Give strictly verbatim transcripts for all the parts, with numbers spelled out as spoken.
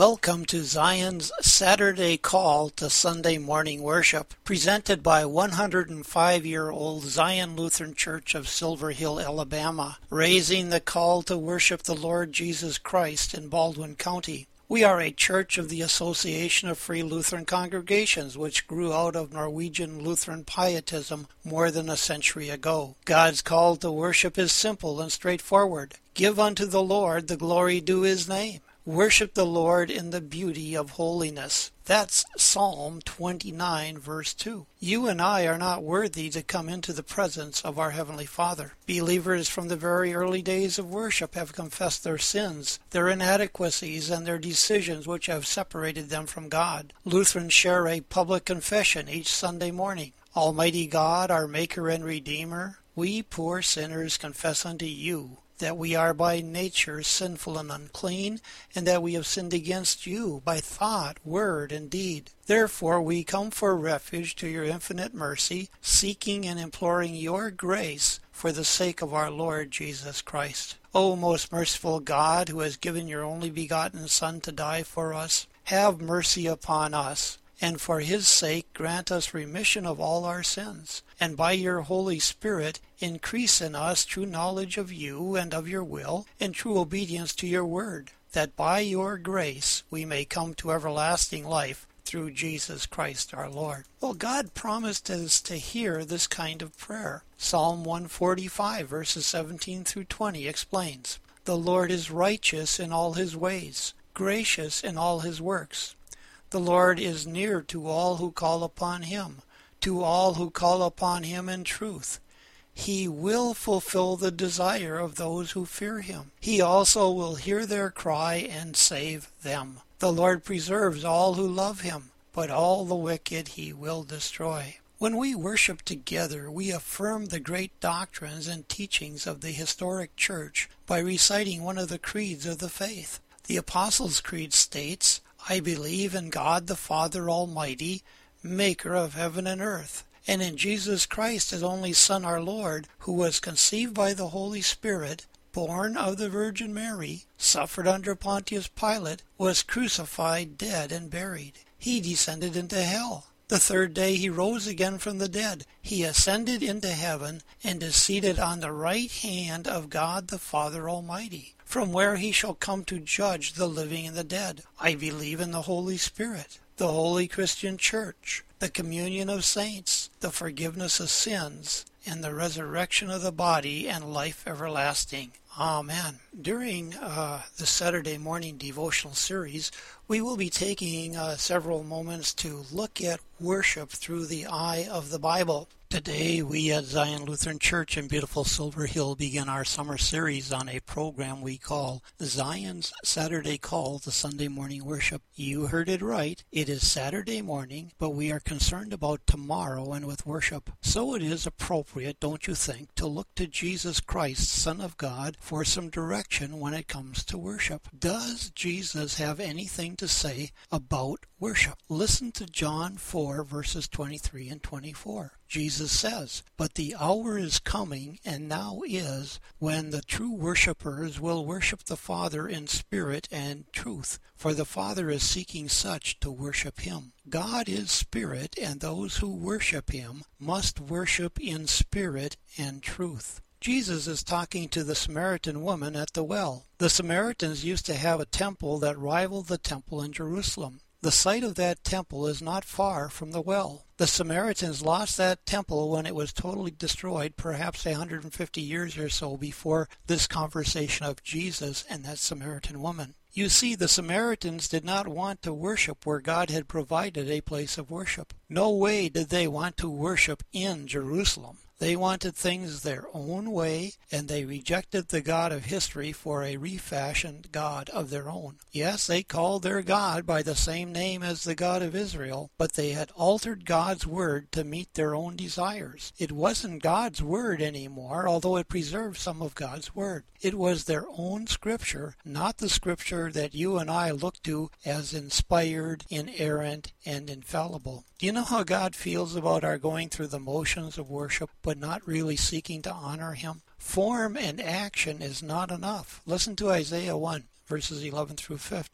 Welcome to Zion's Saturday Call to Sunday Morning Worship, presented by one hundred five year old Zion Lutheran Church of Silver Hill, Alabama, raising the call to worship the Lord Jesus Christ in Baldwin County. We are a church of the Association of Free Lutheran Congregations, which grew out of Norwegian Lutheran pietism more than a century ago. God's call to worship is simple and straightforward. Give unto the Lord the glory due his name. Worship the Lord in the beauty of holiness. That's Psalm twenty-nine, verse two. You and I are not worthy to come into the presence of our Heavenly Father. Believers from the very early days of worship have confessed their sins, their inadequacies, and their decisions which have separated them from God. Lutherans share a public confession each Sunday morning. Almighty God, our Maker and Redeemer, we poor sinners confess unto you that we are by nature sinful and unclean, and that we have sinned against you by thought, word, and deed. Therefore we come for refuge to your infinite mercy, seeking and imploring your grace for the sake of our Lord Jesus Christ. O most merciful God, who has given your only begotten Son to die for us, have mercy upon us, and for his sake grant us remission of all our sins, and by your Holy Spirit increase in us true knowledge of you and of your will, and true obedience to your word, that by your grace we may come to everlasting life through Jesus Christ our Lord. Well, God promised us to hear this kind of prayer. Psalm one forty-five, verses seventeen through twenty explains, "The Lord is righteous in all his ways, gracious in all his works. The Lord is near to all who call upon him, to all who call upon him in truth. He will fulfill the desire of those who fear him. He also will hear their cry and save them. The Lord preserves all who love him, but all the wicked he will destroy." When we worship together, we affirm the great doctrines and teachings of the historic church by reciting one of the creeds of the faith. The Apostles' Creed states, "I believe in God the Father Almighty, maker of heaven and earth, and in Jesus Christ his only Son our Lord, who was conceived by the Holy Spirit, born of the Virgin Mary, suffered under Pontius Pilate, was crucified, dead, and buried. He descended into hell. The third day he rose again from the dead. He ascended into heaven and is seated on the right hand of God the Father Almighty, from where he shall come to judge the living and the dead. I believe in the Holy Spirit, the holy Christian Church, the communion of saints, the forgiveness of sins, and the resurrection of the body and life everlasting. Amen." During uh, the Saturday morning devotional series, we will be taking uh, several moments to look at worship through the eye of the Bible. Today, we at Zion Lutheran Church in beautiful Silver Hill begin our summer series on a program we call Zion's Saturday Call to Sunday Morning Worship. You heard it right. It is Saturday morning, but we are concerned about tomorrow and with worship. So it is appropriate, don't you think, to look to Jesus Christ, Son of God, for some direction when it comes to worship. Does Jesus have anything to say about worship? Listen to John four, verses twenty-three and twenty-four. Jesus says, "But the hour is coming, and now is, when the true worshipers will worship the Father in spirit and truth, for the Father is seeking such to worship him. God is spirit, and those who worship him must worship in spirit and truth." Jesus is talking to the Samaritan woman at the well. The Samaritans used to have a temple that rivaled the temple in Jerusalem. The site of that temple is not far from the well. The Samaritans lost that temple when it was totally destroyed, perhaps one hundred fifty years or so before this conversation of Jesus and that Samaritan woman. You see, the Samaritans did not want to worship where God had provided a place of worship. No way did they want to worship in Jerusalem. They wanted things their own way, and they rejected the God of history for a refashioned God of their own. Yes, they called their God by the same name as the God of Israel, but they had altered God's word to meet their own desires. It wasn't God's word anymore, although it preserved some of God's word. It was their own scripture, not the scripture that you and I look to as inspired, inerrant, and infallible. Do you know how God feels about our going through the motions of worship, but not really seeking to honor him? Form and action is not enough. Listen to Isaiah one, verses eleven through fifteen.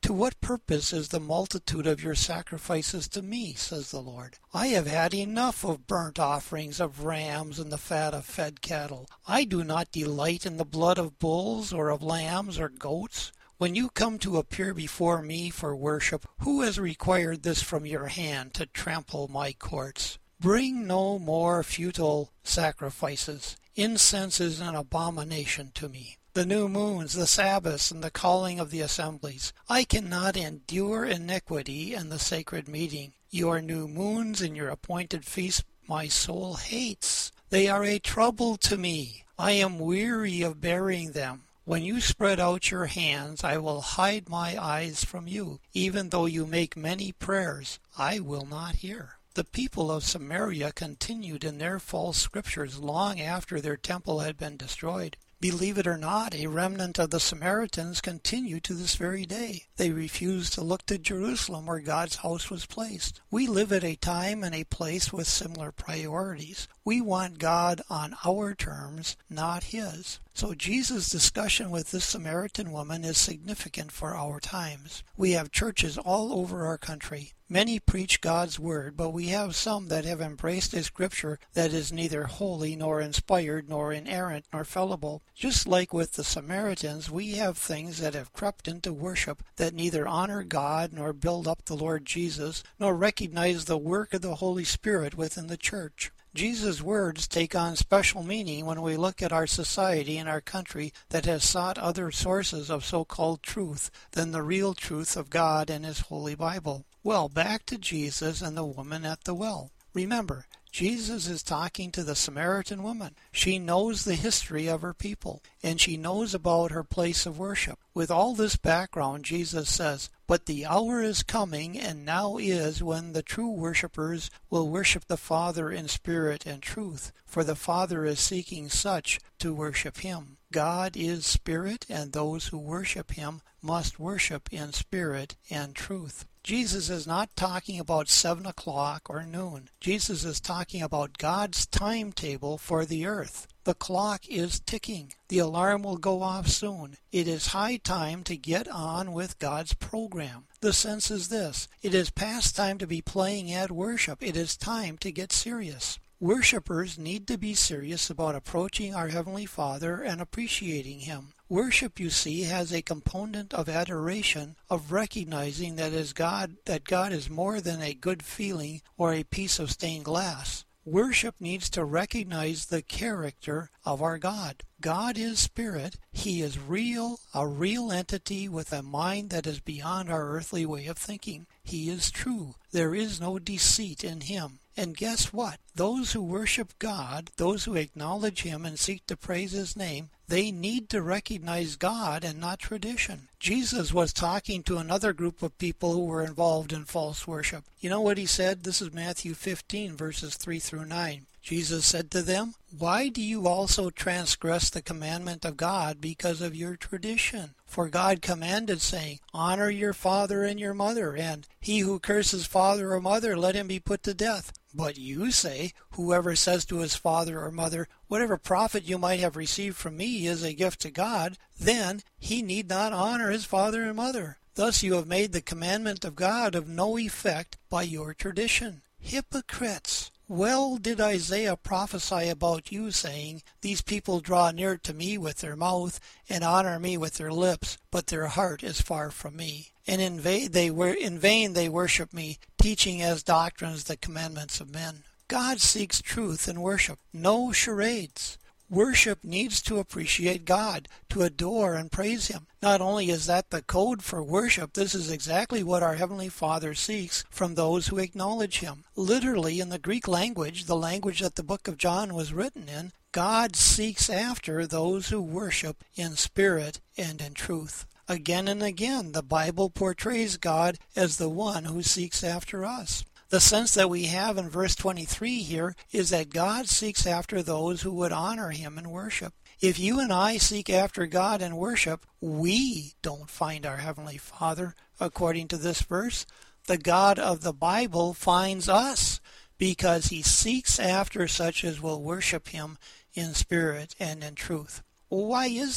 To what purpose is the multitude of your sacrifices to me, says the Lord? I have had enough of burnt offerings of rams and the fat of fed cattle. I do not delight in the blood of bulls or of lambs or goats. When you come to appear before me for worship, who has required this from your hand to trample my courts? Bring no more futile sacrifices. Incense is an abomination to me. The new moons, the Sabbaths, and the calling of the assemblies. I cannot endure iniquity and the sacred meeting. Your new moons and your appointed feasts my soul hates. They are a trouble to me. I am weary of bearing them. When you spread out your hands, I will hide my eyes from you. Even though you make many prayers, I will not hear. The people of Samaria continued in their false scriptures long after their temple had been destroyed. Believe it or not, a remnant of the Samaritans continue to this very day. They refuse to look to Jerusalem where God's house was placed. We live at a time and a place with similar priorities. We want God on our terms, not His. So Jesus' discussion with this Samaritan woman is significant for our times. We have churches all over our country. Many preach God's word, but we have some that have embraced a scripture that is neither holy nor inspired nor inerrant nor fallible. Just like with the Samaritans, we have things that have crept into worship that neither honor God nor build up the Lord Jesus, nor recognize the work of the Holy Spirit within the church. Jesus' words take on special meaning when we look at our society and our country that has sought other sources of so-called truth than the real truth of God and His Holy Bible. Well, back to Jesus and the woman at the well. Remember, Jesus is talking to the Samaritan woman. She knows the history of her people, and she knows about her place of worship. With all this background, Jesus says, "But the hour is coming, and now is, when the true worshippers will worship the Father in spirit and truth, for the Father is seeking such to worship Him. God is spirit, and those who worship Him must worship in spirit and truth." Jesus is not talking about seven o'clock or noon. Jesus is talking about God's timetable for the earth. The clock is ticking. The alarm will go off soon. It is high time to get on with God's program. The sense is this: it is past time to be playing at worship. It is time to get serious. Worshippers need to be serious about approaching our Heavenly Father and appreciating Him. Worship, you see, has a component of adoration, of recognizing that is God, that God is more than a good feeling or a piece of stained glass. Worship needs to recognize the character of our God. God is spirit. He is real, a real entity with a mind that is beyond our earthly way of thinking. He is true. There is no deceit in Him. And guess what? Those who worship God, those who acknowledge Him and seek to praise His name, they need to recognize God and not tradition. Jesus was talking to another group of people who were involved in false worship. You know what He said? This is Matthew fifteen, verses three through nine. Jesus said to them, "Why do you also transgress the commandment of God because of your tradition? For God commanded, saying, Honor your father and your mother, and he who curses father or mother, let him be put to death. But you say, whoever says to his father or mother, Whatever profit you might have received from me is a gift to God, then he need not honor his father and mother. Thus you have made the commandment of God of no effect by your tradition. Hypocrites! Well did Isaiah prophesy about you, saying, These people draw near to me with their mouth, and honor me with their lips, but their heart is far from me. And in vain they, were, in vain they worship me, teaching as doctrines the commandments of men. God seeks truth in worship, no charades. Worship needs to appreciate God, to adore and praise Him. Not only is that the code for worship, this is exactly what our Heavenly Father seeks from those who acknowledge Him. Literally, in the Greek language, the language that the book of John was written in, God seeks after those who worship in spirit and in truth. Again and again, the Bible portrays God as the one who seeks after us. The sense that we have in verse twenty-three here is that God seeks after those who would honor Him in worship. If you and I seek after God in worship, we don't find our Heavenly Father, according to this verse. The God of the Bible finds us, because He seeks after such as will worship Him in spirit and in truth. Why is that?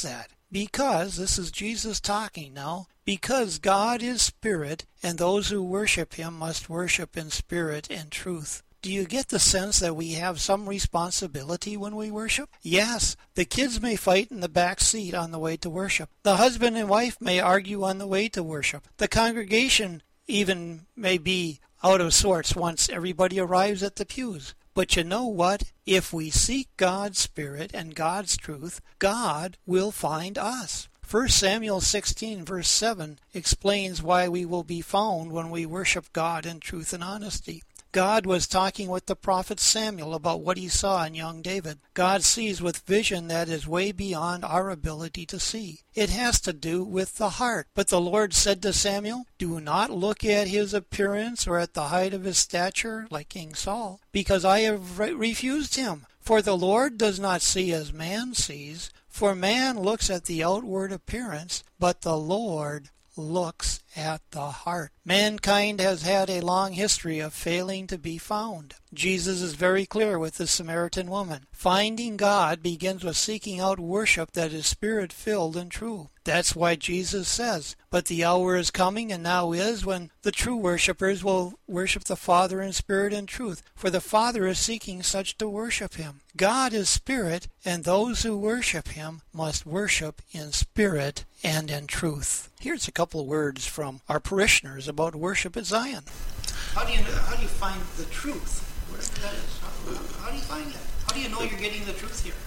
Because, this is Jesus talking now, because God is spirit, and those who worship him must worship in spirit and truth. Do you get the sense that we have some responsibility when we worship? Yes, the kids may fight in the back seat on the way to worship. The husband and wife may argue on the way to worship. The congregation even may be out of sorts once everybody arrives at the pews. But you know what? If we seek God's Spirit and God's truth, God will find us. First Samuel sixteen verse seven explains why we will be found when we worship God in truth and honesty. God was talking with the prophet Samuel about what he saw in young David. God sees with vision that is way beyond our ability to see. It has to do with the heart. But the Lord said to Samuel, "Do not look at his appearance or at the height of his stature like King Saul, because I have re- refused him. For the Lord does not see as man sees, for man looks at the outward appearance, but the Lord looks at the heart." Mankind has had a long history of failing to be found. Jesus is very clear with the Samaritan woman. Finding God begins with seeking out worship that is spirit-filled and true. That's why Jesus says, "But the hour is coming, and now is, when the true worshipers will worship the Father in spirit and truth, for the Father is seeking such to worship him." God is spirit, and those who worship him must worship in spirit and in truth. Here's a couple of words from our parishioners about worship at Zion. How do you how do you find the truth? Whatever that is. How, how do you find that? How do you know you're getting the truth here?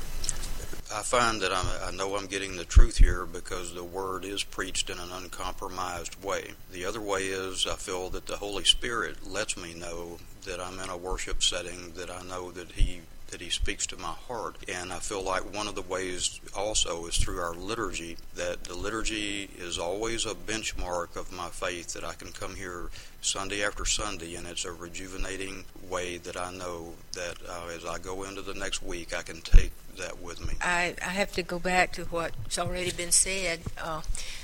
I find that I'm, I know I'm getting the truth here because the Word is preached in an uncompromised way. The other way is I feel that the Holy Spirit lets me know that I'm in a worship setting, that I know that He that He speaks to my heart. And I feel like one of the ways also is through our liturgy, that the liturgy is always a benchmark of my faith, that I can come here Sunday after Sunday, and it's a rejuvenating way that I know that uh, as I go into the next week, I can take that with me. I, I have to go back to what's already been said. Uh,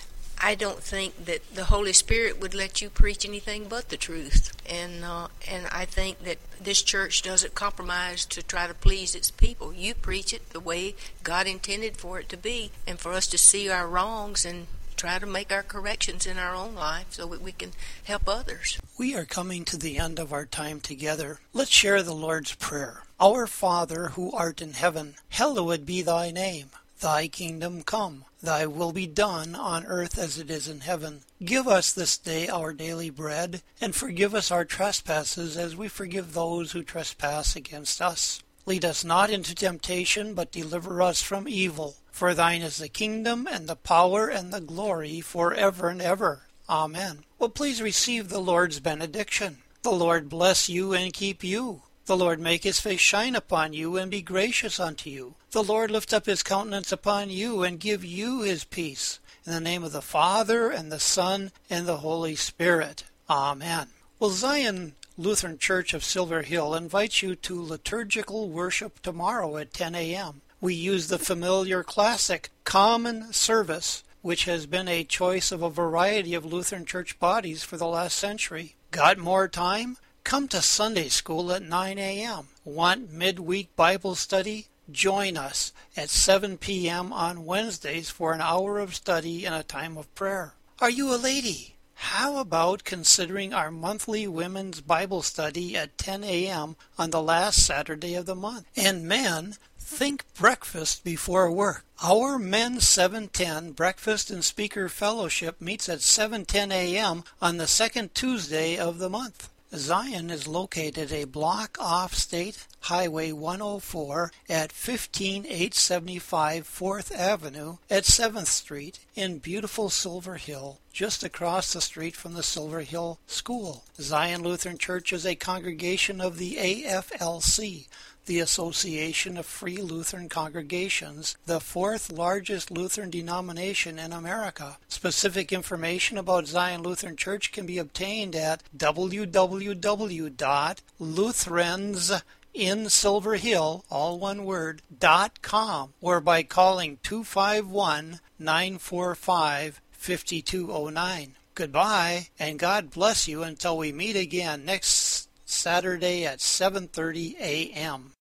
I don't think that the Holy Spirit would let you preach anything but the truth. And uh, and I think that this church doesn't compromise to try to please its people. You preach it the way God intended for it to be, and for us to see our wrongs and try to make our corrections in our own life so that we can help others. We are coming to the end of our time together. Let's share the Lord's Prayer. Our Father, who art in heaven, hallowed be thy name. Thy kingdom come, thy will be done on earth as it is in heaven. Give us this day our daily bread, and forgive us our trespasses as we forgive those who trespass against us. Lead us not into temptation, but deliver us from evil. For thine is the kingdom, and the power, and the glory, forever and ever. Amen. Well, please receive the Lord's benediction. The Lord bless you and keep you. The Lord make his face shine upon you and be gracious unto you. The Lord lift up his countenance upon you and give you his peace. In the name of the Father, and the Son, and the Holy Spirit. Amen. Well, Zion Lutheran Church of Silver Hill invites you to liturgical worship tomorrow at ten a.m. We use the familiar classic Common Service, which has been a choice of a variety of Lutheran church bodies for the last century. Got more time? Come to Sunday school at nine a.m. Want midweek Bible study? Join us at seven p.m. on Wednesdays for an hour of study and a time of prayer. Are you a lady? How about considering our monthly women's Bible study at ten a.m. on the last Saturday of the month? And men, think breakfast before work. Our Men's seven ten Breakfast and Speaker Fellowship meets at seven ten a.m. on the second Tuesday of the month. Zion is located a block off State Highway one oh four at fifteen eight seventy-five fourth Avenue at seventh Street in beautiful Silver Hill, just across the street from the Silver Hill School. Zion Lutheran Church is a congregation of the A F L C, the Association of Free Lutheran Congregations, the fourth largest Lutheran denomination in America. Specific information about Zion Lutheran Church can be obtained at w w w dot lutherans in silver hill, all one word, dot com, or by calling two five one, nine four five, five two zero nine. Goodbye, and God bless you until we meet again next Saturday at seven thirty a.m.